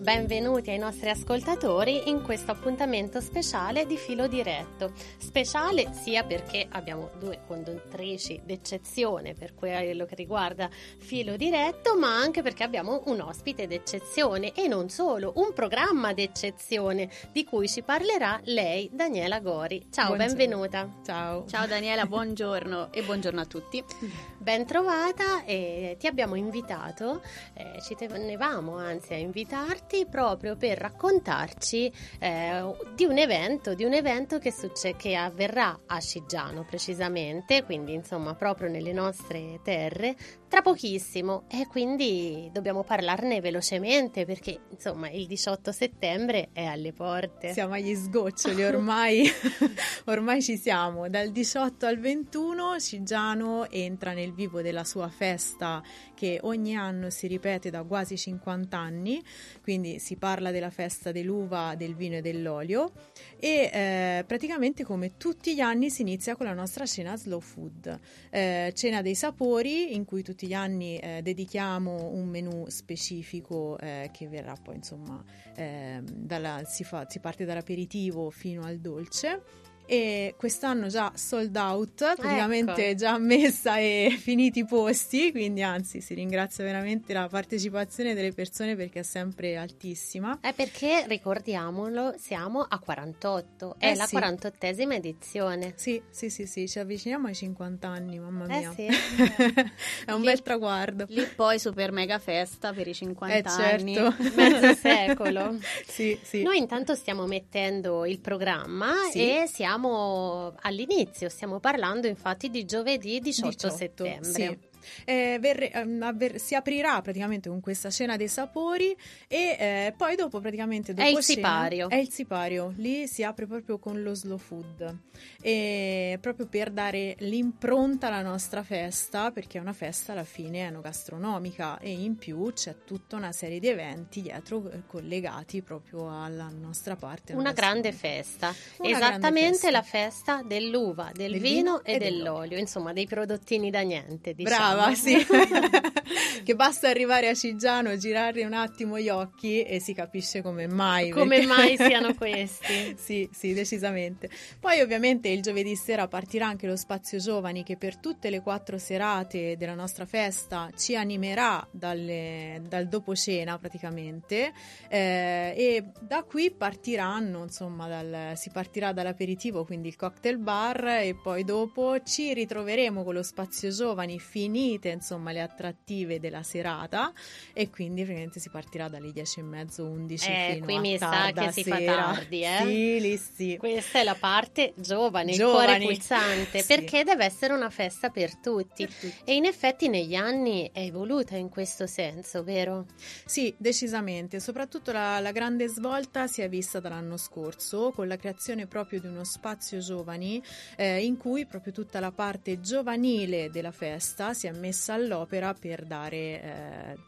benvenuti ai nostri ascoltatori in questo appuntamento speciale di Filo Diretto. Speciale sia perché abbiamo due conduttrici d'eccezione per quello che riguarda Filo Diretto, ma anche perché abbiamo un ospite d'eccezione e non solo, un programma d'eccezione di cui ci parlerà lei, Daniela Gori. Ciao, buongiorno. Benvenuta. Ciao. Ciao Daniela, buongiorno e buongiorno a tutti. Ben trovata, e ti abbiamo invitato, ci tenevamo anzi a invitarti proprio per raccontarci di un evento che avverrà a Scigiano precisamente, quindi insomma proprio nelle nostre terre, tra pochissimo, e quindi dobbiamo parlarne velocemente perché insomma il 18 settembre è alle porte. Siamo agli sgoccioli ormai, ormai ci siamo. Dal 18 al 21 Scigiano entra nel vivo della sua festa che ogni anno si ripete da quasi 50 anni, quindi si parla della festa dell'uva, del vino e dell'olio e praticamente come tutti gli anni si inizia con la nostra cena slow food, cena dei sapori in cui tutti gli anni dedichiamo un menù specifico che verrà poi insomma si parte dall'aperitivo fino al dolce. E quest'anno già sold out, praticamente ecco. Già messa e finiti i posti, quindi anzi si ringrazia veramente la partecipazione delle persone perché è sempre altissima. Perché ricordiamolo, siamo a 48, è la 48esima edizione. Sì, ci avviciniamo ai 50 anni, mamma mia. Sì. È un bel traguardo. Lì poi super mega festa per i 50 anni. Certo. Mezzo secolo. Sì. Noi intanto stiamo mettendo il programma e siamo all'inizio, stiamo parlando infatti di giovedì 18 settembre. Sì. Si aprirà praticamente con questa cena dei sapori e poi dopo praticamente dopo è il sipario, lì si apre proprio con lo slow food e proprio per dare l'impronta alla nostra festa, perché è una festa alla fine enogastronomica e in più c'è tutta una serie di eventi dietro collegati proprio alla nostra parte. Una grande festa, esattamente la festa dell'uva, del vino e dell'olio, insomma dei prodottini da niente, diciamo. Brava, sì. Che basta arrivare a Scigiano, girare un attimo gli occhi e si capisce come mai siano questi. Sì, decisamente. Poi ovviamente il giovedì sera partirà anche lo spazio giovani che per tutte le 4 serate della nostra festa ci animerà dal dopo cena praticamente e da qui partiranno insomma si partirà dall'aperitivo, quindi il cocktail bar, e poi dopo ci ritroveremo con lo spazio giovani finite insomma le attrattive della serata e quindi praticamente si partirà dalle 10:30, 11 fino qui a mi sa che si sera. fa tardi, Sì, lì sì. Questa è la parte giovane, il cuore pulsante, perché deve essere una festa per tutti. E in effetti negli anni è evoluta in questo senso, vero? Sì, decisamente, soprattutto la grande svolta si è vista dall'anno scorso con la creazione proprio di uno spazio giovani in cui proprio tutta la parte giovanile della festa si è messa all'opera per dare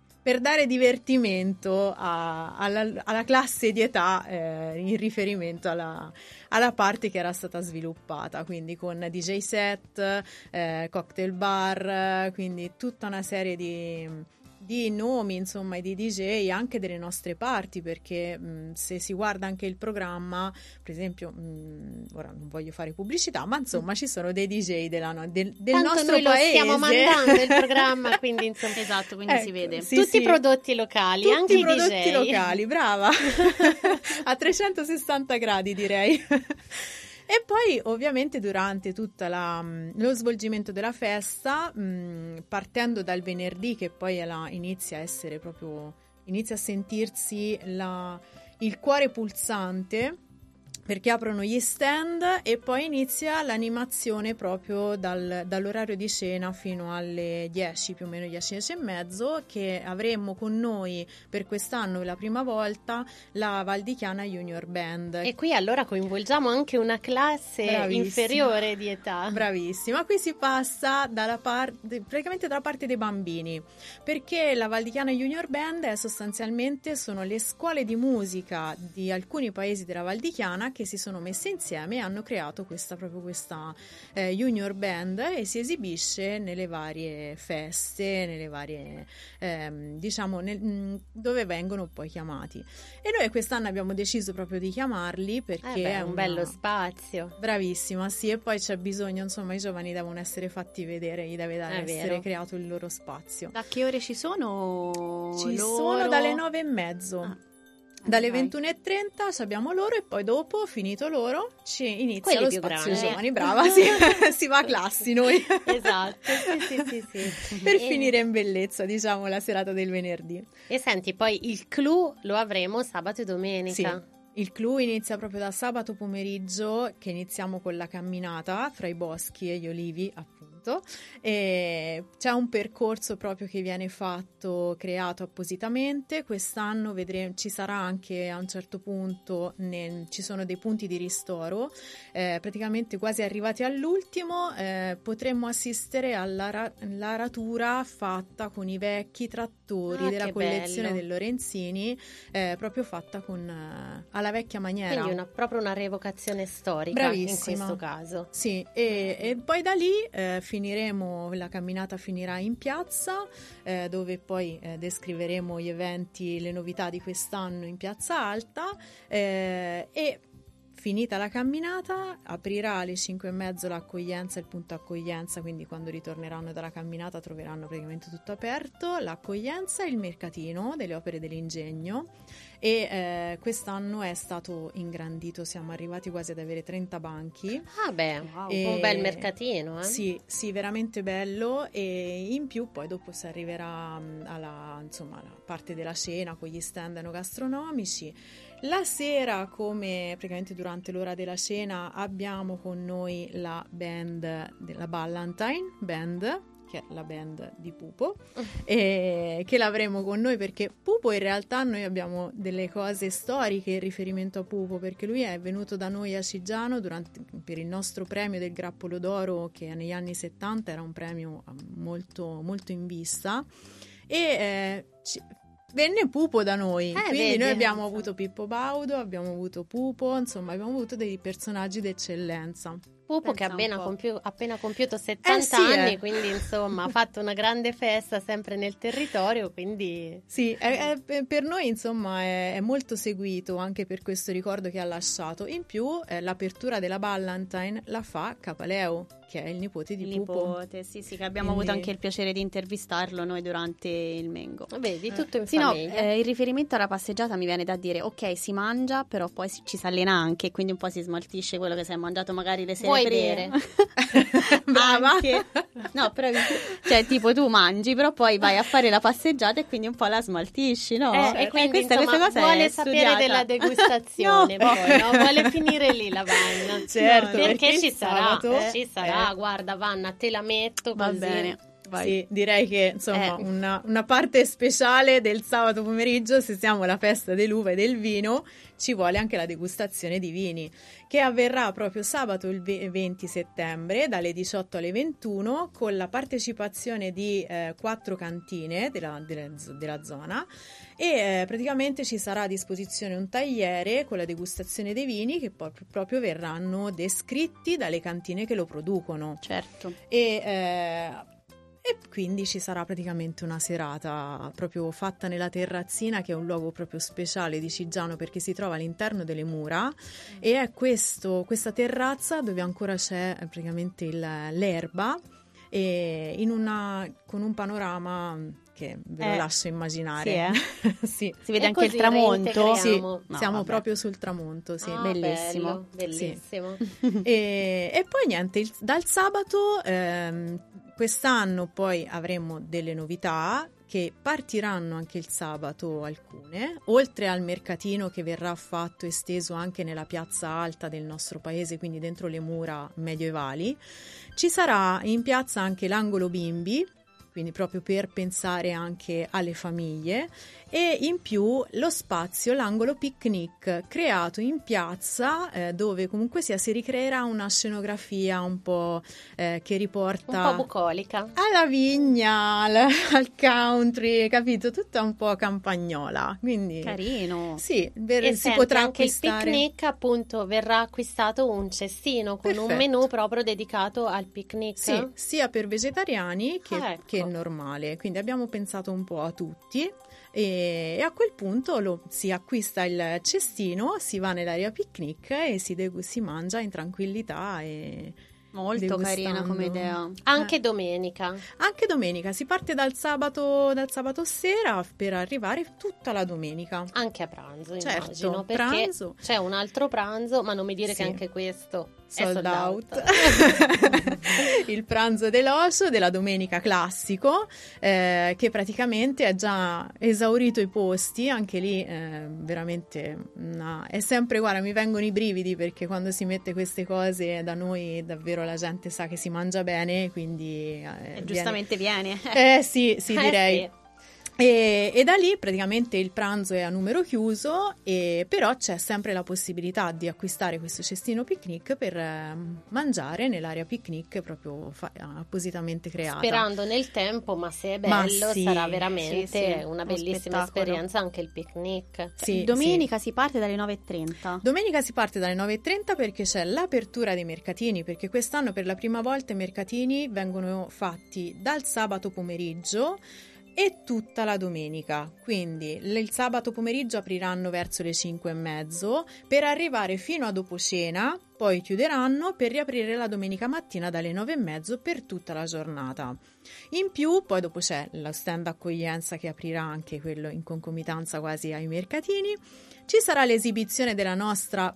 divertimento alla classe di età in riferimento alla parte che era stata sviluppata, quindi con DJ set, cocktail bar, quindi tutta una serie di nomi insomma e di DJ anche delle nostre parti, perché se si guarda anche il programma, per esempio ora non voglio fare pubblicità, ma insomma ci sono dei DJ del nostro noi paese. Lo stiamo mandando il programma, quindi insomma esatto, quindi si vede tutti i prodotti locali, tutti anche i i prodotti DJ locali, brava. A 360 gradi direi. E poi ovviamente durante tutto lo svolgimento della festa, partendo dal venerdì che poi inizia a sentirsi il cuore pulsante, perché aprono gli stand e poi inizia l'animazione proprio dall'orario di cena fino alle 10, più o meno 10:30, che avremo con noi per quest'anno la prima volta la Valdichiana Junior Band. E qui allora coinvolgiamo anche una classe inferiore di età. Bravissima, qui si passa praticamente dalla parte dei bambini, perché la Valdichiana Junior Band sono le scuole di musica di alcuni paesi della Valdichiana che si sono messe insieme e hanno creato questa junior band, e si esibisce nelle varie feste, nelle varie dove vengono poi chiamati. E noi quest'anno abbiamo deciso proprio di chiamarli perché è un bello spazio. Bravissima, sì, e poi c'è bisogno, insomma, i giovani devono essere fatti vedere, gli deve essere creato il loro spazio. Da che ore ci sono? Sono dalle 9:30. Dalle 21:30 abbiamo loro, e poi dopo, finito loro, ci inizia lo spazio giovani. Brava, si va a classi noi. Esatto, sì. Per finire in bellezza, diciamo, la serata del venerdì. E senti, poi il clou lo avremo sabato e domenica. Sì. Il clou inizia proprio da sabato pomeriggio, che iniziamo con la camminata fra i boschi e gli olivi, appunto, e c'è un percorso proprio che viene creato appositamente. Quest'anno ci sarà anche a un certo punto, ci sono dei punti di ristoro, praticamente quasi arrivati all'ultimo, potremmo assistere all'aratura fatta con i vecchi trattori della collezione del Lorenzini, proprio fatta alla vecchia maniera. Quindi proprio una rievocazione storica. Bravissima. In questo caso. Sì, e poi da lì la camminata finirà in piazza, dove poi descriveremo gli eventi, le novità di quest'anno in Piazza Alta, e finita la camminata aprirà alle 5:30 l'accoglienza, il punto accoglienza, quindi quando ritorneranno dalla camminata troveranno praticamente tutto aperto, l'accoglienza e il mercatino delle opere dell'ingegno, e quest'anno è stato ingrandito, siamo arrivati quasi ad avere 30 banchi. Wow, un bel mercatino, Sì, veramente bello, e in più poi dopo si arriverà alla parte della cena con gli stand enogastronomici. La sera, come praticamente durante l'ora della cena, abbiamo con noi la band della Ballantine Band, che è la band di Pupo, e che l'avremo con noi perché Pupo, in realtà, noi abbiamo delle cose storiche in riferimento a Pupo, perché lui è venuto da noi a Cigiano per il nostro premio del Grappolo d'Oro, che negli anni 70 era un premio molto, molto in vista, e venne Pupo da noi, quindi noi abbiamo avuto Pippo Baudo, abbiamo avuto Pupo, insomma abbiamo avuto dei personaggi d'eccellenza. Pupo che ha appena compiuto 70 anni, quindi insomma ha fatto una grande festa sempre nel territorio, quindi... Sì, per noi insomma è molto seguito anche per questo ricordo che ha lasciato. In più l'apertura della Ballantine la fa Capaleo, che è il nipote di Pupo. Sì, che abbiamo avuto anche il piacere di intervistarlo noi durante il Mengo. Vedi, tutto in famiglia. No, in riferimento alla passeggiata mi viene da dire, ok, si mangia, però poi ci si allena anche, quindi un po' si smaltisce quello che si è mangiato magari le sere prima. Brava. Anche. No, però cioè tipo tu mangi, però poi vai a fare la passeggiata e quindi un po' la smaltisci, no? E quindi questa cosa vuole sapere della degustazione, poi, no? Vuole finire lì la Vanna. Certo, perché ci sarà, sabato, ci sarà. Guarda Vanna, te la metto così. Va bene. Vai. Sì, direi che insomma una parte speciale del sabato pomeriggio, se siamo alla festa dell'uva e del vino, ci vuole anche la degustazione di vini, che avverrà proprio sabato il 20 settembre dalle 18 alle 21 con la partecipazione di 4 cantine della zona, e praticamente ci sarà a disposizione un tagliere con la degustazione dei vini che poi proprio verranno descritti dalle cantine che lo producono. Certo. E quindi ci sarà praticamente una serata proprio fatta nella terrazzina, che è un luogo proprio speciale di Cigiano perché si trova all'interno delle mura, e è questa terrazza dove ancora c'è praticamente l'erba, e con un panorama che ve lo lascio immaginare. Sì, si vede anche il tramonto. Sì, siamo proprio sul tramonto, sì. Bellissimo. Bellissimo. Sì. E poi niente, dal sabato quest'anno poi avremo delle novità che partiranno anche il sabato, alcune, oltre al mercatino che verrà fatto esteso anche nella piazza alta del nostro paese, quindi dentro le mura medievali. Ci sarà in piazza anche l'angolo bimbi, quindi proprio per pensare anche alle famiglie, e in più lo spazio, l'angolo picnic creato in piazza, dove comunque sia si ricreerà una scenografia un po' che riporta un po' bucolica alla vigna, al country, capito? Tutta un po' campagnola, quindi carino. Sì, e si potrà anche acquistare. il picnic, appunto, verrà acquistato un cestino con Perfetto. un menù proprio dedicato al picnic. Sì, sia per vegetariani Ecco. che normale, quindi abbiamo pensato un po' a tutti e a quel punto si acquista il cestino, si va nell'area picnic e si mangia in tranquillità e Molto carina come idea. Anche domenica. Anche domenica, si parte dal sabato sera per arrivare tutta la domenica. Anche a pranzo, Certo, immagino, perché pranzo. c'è un altro pranzo, ma non mi dire Sì. che anche questo Sold è out. Il pranzo dell'oso della domenica classico, che praticamente ha già esaurito i posti, anche lì veramente è sempre, guarda, mi vengono i brividi perché quando si mette queste cose da noi davvero la gente sa che si mangia bene, quindi giustamente viene. Sì, direi. Sì. E da lì praticamente il pranzo è a numero chiuso, però c'è sempre la possibilità di acquistare questo cestino picnic per mangiare nell'area picnic proprio appositamente creata. Sperando nel tempo, ma se è bello sì, sarà veramente sì, una uno bellissima spettacolo. esperienza anche il picnic. Sì, Domenica si parte dalle 9:30. Domenica si parte dalle 9:30 perché c'è l'apertura dei mercatini, perché quest'anno per la prima volta i mercatini vengono fatti dal sabato pomeriggio e tutta la domenica, quindi il sabato pomeriggio apriranno verso le 5:30 per arrivare fino a dopo cena, poi chiuderanno per riaprire la domenica mattina dalle 9:30 per tutta la giornata. In più poi dopo c'è lo stand accoglienza che aprirà anche quello in concomitanza quasi ai mercatini. Ci sarà l'esibizione della nostra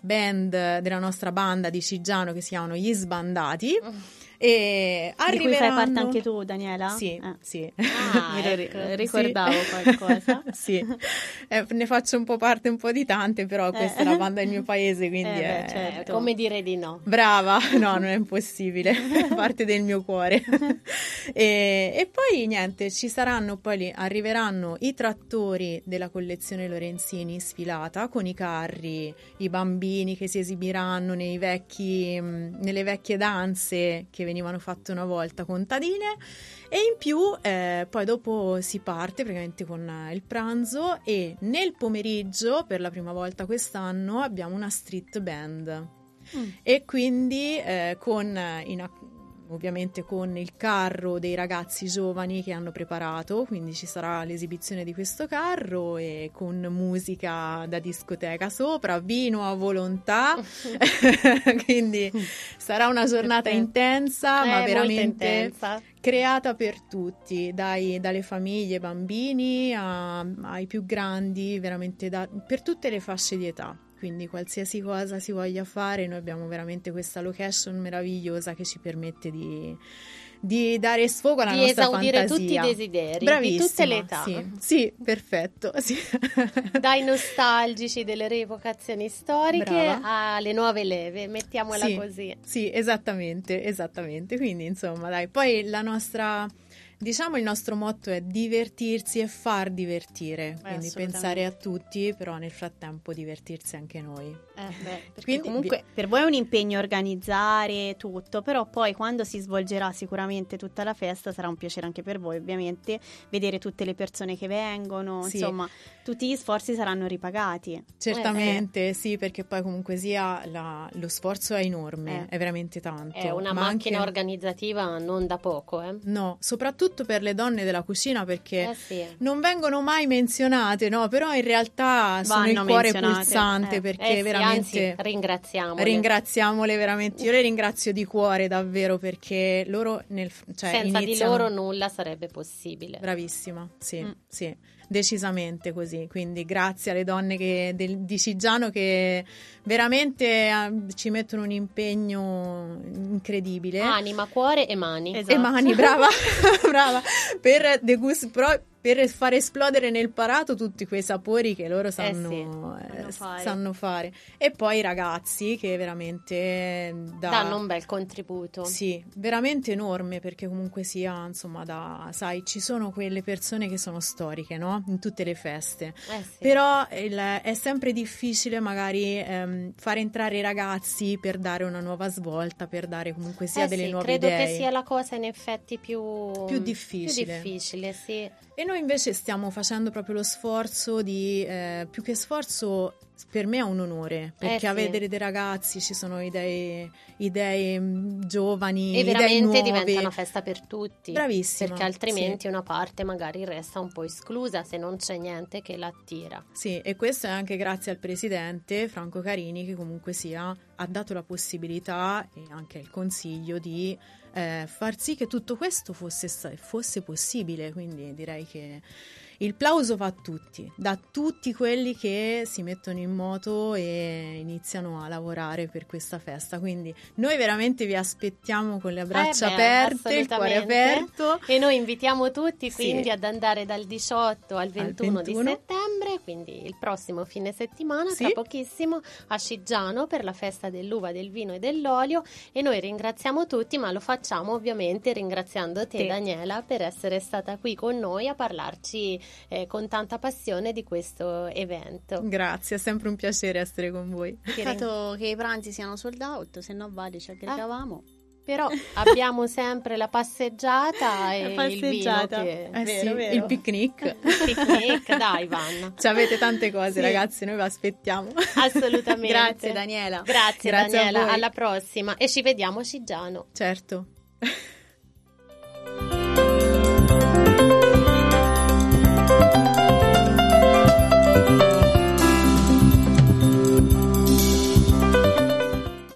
banda di Ciggiano che si chiamano Gli Sbandati. E di cui fai parte anche tu, Daniela? Sì, sì. Ah, Me lo ecco. ricordavo Sì. qualcosa. Sì, ne faccio un po' parte un po' di tante, però questa è la banda del mio paese, quindi beh, certo. Come dire di no? brava, no, non è impossibile, è parte del mio cuore. E poi niente, ci saranno, poi arriveranno i trattori della collezione Lorenzini sfilata con i carri, i bambini che si esibiranno nelle vecchie danze che venivano fatte una volta contadine, e in più poi dopo si parte praticamente con il pranzo e nel pomeriggio per la prima volta quest'anno abbiamo una street band e quindi ovviamente con il carro dei ragazzi giovani che hanno preparato, quindi ci sarà l'esibizione di questo carro e con musica da discoteca sopra, vino a volontà, quindi sarà una giornata intensa, ma veramente intensa. creata per tutti, dalle famiglie, bambini ai più grandi, veramente per tutte le fasce di età. Quindi qualsiasi cosa si voglia fare, noi abbiamo veramente questa location meravigliosa che ci permette di dare sfogo alla nostra fantasia. Di esaudire tutti i desideri, bravissima, di tutte le età. Sì, perfetto. Sì. Dai nostalgici delle rievocazioni storiche Brava. alle nuove leve, mettiamola Sì, così. Sì, esattamente. Quindi insomma, dai, poi il nostro motto è divertirsi e far divertire, quindi pensare a tutti, però nel frattempo divertirsi anche noi. Quindi comunque per voi è un impegno organizzare tutto, però poi quando si svolgerà sicuramente tutta la festa sarà un piacere anche per voi, ovviamente, vedere tutte le persone che vengono, Sì. insomma, tutti gli sforzi saranno ripagati. Certamente, sì, perché poi comunque sia lo sforzo è enorme, è veramente tanto. È una macchina organizzativa non da poco, No, soprattutto per le donne della cucina, perché sì. non vengono mai menzionate, no? Però in realtà sono il cuore pulsante, perché veramente anzi, ringraziamole veramente. Io le ringrazio di cuore davvero, perché loro senza di loro nulla sarebbe possibile. Bravissima, sì, decisamente così. Quindi grazie alle donne di Ciggiano che veramente ci mettono un impegno incredibile. Anima, cuore e mani. Esatto. E mani, brava, brava. Per per far esplodere nel parato tutti quei sapori che loro sanno fare. E poi i ragazzi che veramente danno un bel contributo. Sì, veramente enorme, perché comunque sia, insomma, sai, ci sono quelle persone che sono storiche, no? In tutte le feste. Sì. Però è sempre difficile magari far entrare i ragazzi per dare una nuova svolta, per dare comunque sia delle nuove idee. Credo che sia la cosa in effetti più difficile. Più difficile, sì. E noi invece stiamo facendo proprio lo sforzo di, più che sforzo, per me è un onore, perché a vedere dei ragazzi ci sono idee giovani, e veramente idee diventa nuove. una festa per tutti. Bravissima. Perché altrimenti una parte magari resta un po' esclusa se non c'è niente che l'attira. Sì, e questo è anche grazie al presidente Franco Carini, che comunque sia ha dato la possibilità e anche il consiglio di far sì che tutto questo fosse possibile. Quindi direi che il plauso va a tutti, da tutti quelli che si mettono in moto e iniziano a lavorare per questa festa. Quindi noi veramente vi aspettiamo con le braccia aperte, il cuore aperto. E noi invitiamo tutti quindi ad andare dal 18 al 21 di settembre, quindi il prossimo fine settimana, tra pochissimo, a Sciggiano per la festa dell'uva, del vino e dell'olio. E noi ringraziamo tutti, ma lo facciamo ovviamente ringraziando te, Daniela, per essere stata qui con noi a parlarci con tanta passione di questo evento. Grazie, è sempre un piacere essere con voi. Peccato che i pranzi siano sold out, se no ci aggregavamo. Però abbiamo sempre la passeggiata e il vino vero. Il picnic. Dai, Vanna. Ci avete tante cose, ragazzi, noi vi aspettiamo. Assolutamente. Grazie Daniela. Grazie Daniela, alla prossima e ci vediamo a Sciggiano. Certo.